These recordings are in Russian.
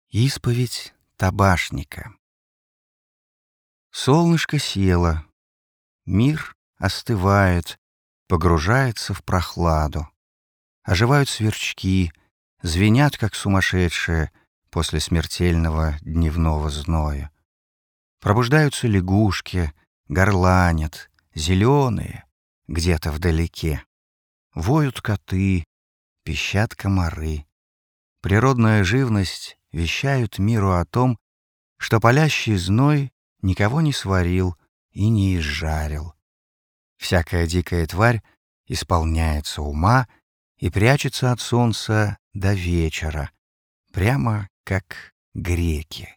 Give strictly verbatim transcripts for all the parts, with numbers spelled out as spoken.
Исповедь табашника. Солнышко село, мир остывает, погружается в прохладу. Оживают сверчки, звенят, как сумасшедшие после смертельного дневного зноя. Пробуждаются лягушки, горланят, зеленые, где-то вдалеке. Воют коты, пищат комары. Природная живность вещают миру о том, что палящий зной никого не сварил и не изжарил. Всякая дикая тварь исполняется ума и прячется от солнца до вечера, прямо как греки.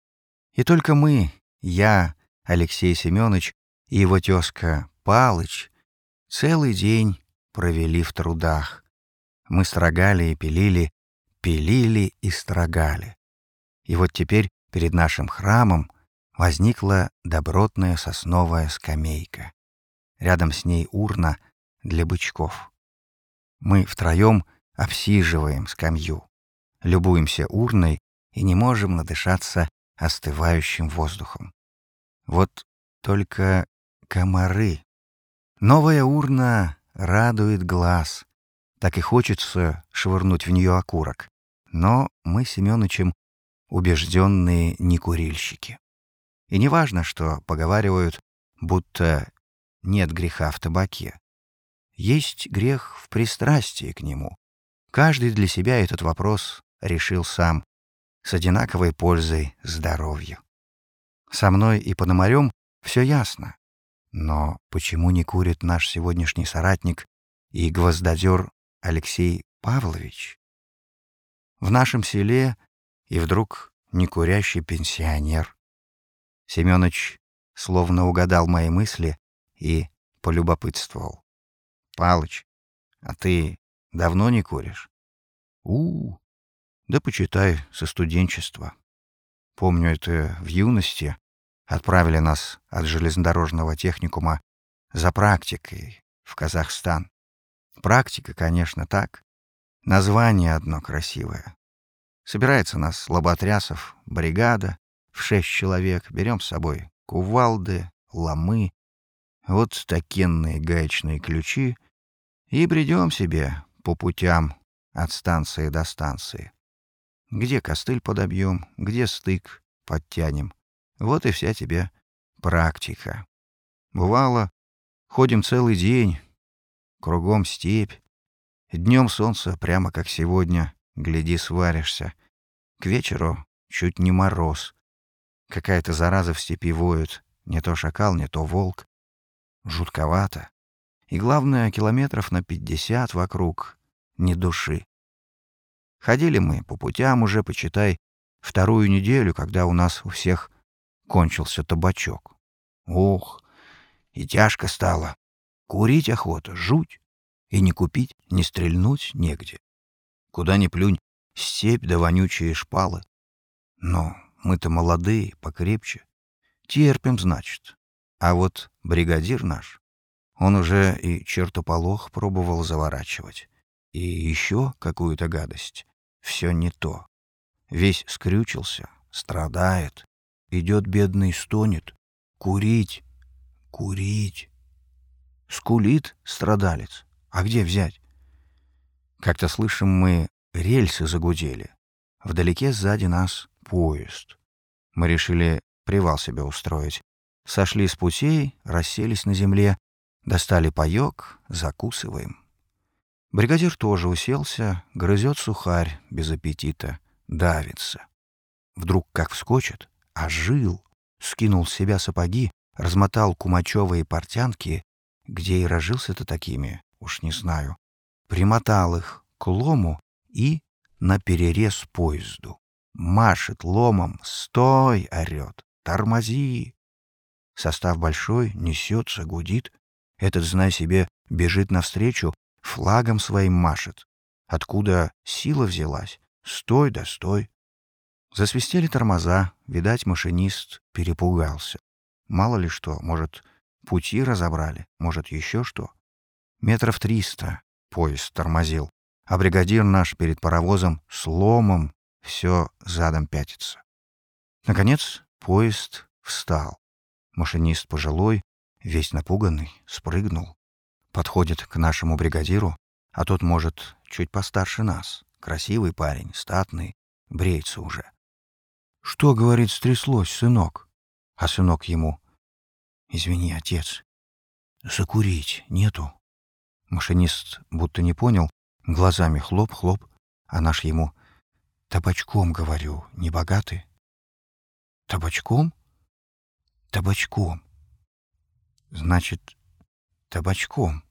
И только мы, я, Алексей Семёныч и его тезка Палыч, целый день провели в трудах. Мы строгали и пилили, пилили и строгали. И вот теперь перед нашим храмом возникла добротная сосновая скамейка. Рядом с ней урна для бычков. Мы втроем обсиживаем скамью, любуемся урной и не можем надышаться остывающим воздухом. Вот только комары. Новая урна радует глаз. Так и хочется швырнуть в нее окурок. Но мы с Семёнычем убежденные некурильщики. И не важно, что поговаривают, будто нет греха в табаке. Есть грех в пристрастии к нему. Каждый для себя этот вопрос решил сам, с одинаковой пользой здоровью. Со мной и Пономарём все ясно. Но почему не курит наш сегодняшний соратник и гвоздодер Алексей Павлович? В нашем селе и вдруг некурящий пенсионер. Семёныч словно угадал мои мысли и полюбопытствовал. «Палыч, а ты давно не куришь?» у, -у да почитай, со студенчества. Помню, это в юности отправили нас от железнодорожного техникума за практикой в Казахстан. Практика, конечно, так. Название одно красивое. Собирается нас лоботрясов, бригада, в шесть человек. Берем с собой кувалды, ломы, вот такенные гаечные ключи и бредем себе по путям от станции до станции. Где костыль подобьем, где стык подтянем. Вот и вся тебе практика. Бывало, ходим целый день, кругом степь. Днем солнце прямо как сегодня, гляди, сваришься. К вечеру чуть не мороз. Какая-то зараза в степи воет, не то шакал, не то волк. Жутковато. И главное, километров на пятьдесят вокруг ни души. Ходили мы по путям уже, почитай, вторую неделю, когда у нас у всех кончился табачок. Ох, и тяжко стало. Курить охота, жуть. И не купить, не стрельнуть негде. Куда ни плюнь, степь да вонючие шпалы. Но мы-то молодые, покрепче. Терпим, значит. А вот бригадир наш, он уже и чертополох пробовал заворачивать. И еще какую-то гадость. Все не то. Весь скрючился, страдает. Идет бедный, стонет. Курить, курить. Скулит страдалец. А где взять? Как-то слышим мы, рельсы загудели. Вдалеке сзади нас поезд. Мы решили привал себе устроить. Сошли с путей, расселись на земле, достали паёк, закусываем. Бригадир тоже уселся, грызет сухарь без аппетита, давится. Вдруг как вскочит, ожил, скинул с себя сапоги, размотал кумачевые портянки, где и рожился-то такими, уж не знаю, примотал их к лому и наперерез поезду. Машет ломом, «Стой!» — орёт, «Тормози!» Состав большой, несется, гудит. Этот, знай себе, бежит навстречу, флагом своим машет. Откуда сила взялась? Стой да стой. Засвистели тормоза, видать, машинист перепугался. Мало ли что, может, пути разобрали, может, еще что. Метров триста поезд тормозил, а бригадир наш перед паровозом с ломом все задом пятится. Наконец поезд встал. Машинист пожилой, весь напуганный, спрыгнул. Подходит к нашему бригадиру, а тот, может, чуть постарше нас. Красивый парень, статный, бреется уже. «Что, — говорит, — стряслось, сынок?» А сынок ему: «Извини, отец, закурить нету?» Машинист будто не понял, глазами хлоп-хлоп, а наш ему: «Табачком, говорю, не богаты?» «Табачком? Табачком. Значит, табачком».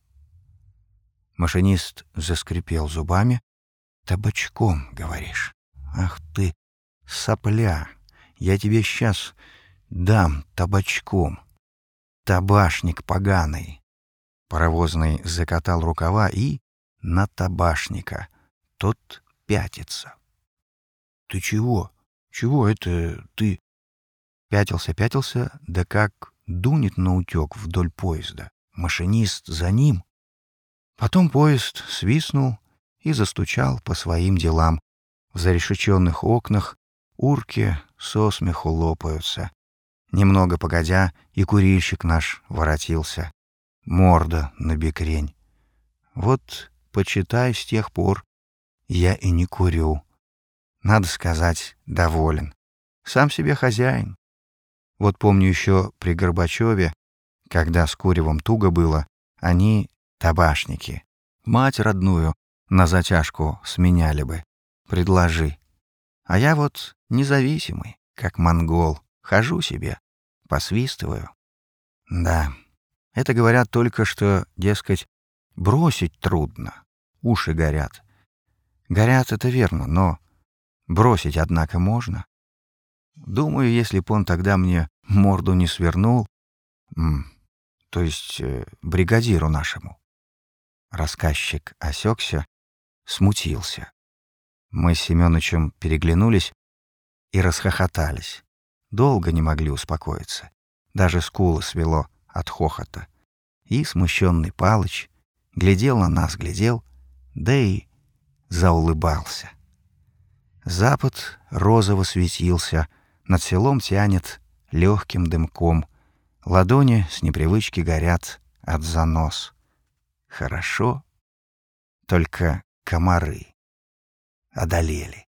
Машинист заскрипел зубами. «Табачком, говоришь? Ах ты, сопля! Я тебе сейчас дам табачком. Табашник поганый». Паровозный закатал рукава и на табашника. Тот пятится. «Ты чего? Чего это ты?» Пятился, пятился, да как дунет наутёк вдоль поезда. Машинист за ним. Потом поезд свистнул и застучал по своим делам. В зарешеченных окнах урки со смеху лопаются. Немного погодя, и курильщик наш воротился. Морда на бекрень. Вот, почитай, с тех пор я и не курю. Надо сказать, доволен. Сам себе хозяин. Вот помню еще при Горбачеве, когда с куревом туго было, они, табашники, мать родную на затяжку сменяли бы. Предложи. А я вот независимый, как монгол, хожу себе, посвистываю. Да, это говорят только, что, дескать, бросить трудно, уши горят. Горят, это верно, но бросить, однако, можно. Думаю, если б он тогда мне морду не свернул, м, то есть э, бригадиру нашему. Рассказчик осекся, смутился. Мы с Семёнычем переглянулись и расхохотались. Долго не могли успокоиться. Даже скулы свело от хохота. И смущенный Палыч глядел на нас, глядел, да и заулыбался. Запад розово светился, над селом тянет легким дымком. Ладони с непривычки горят от занос. Хорошо, только комары одолели.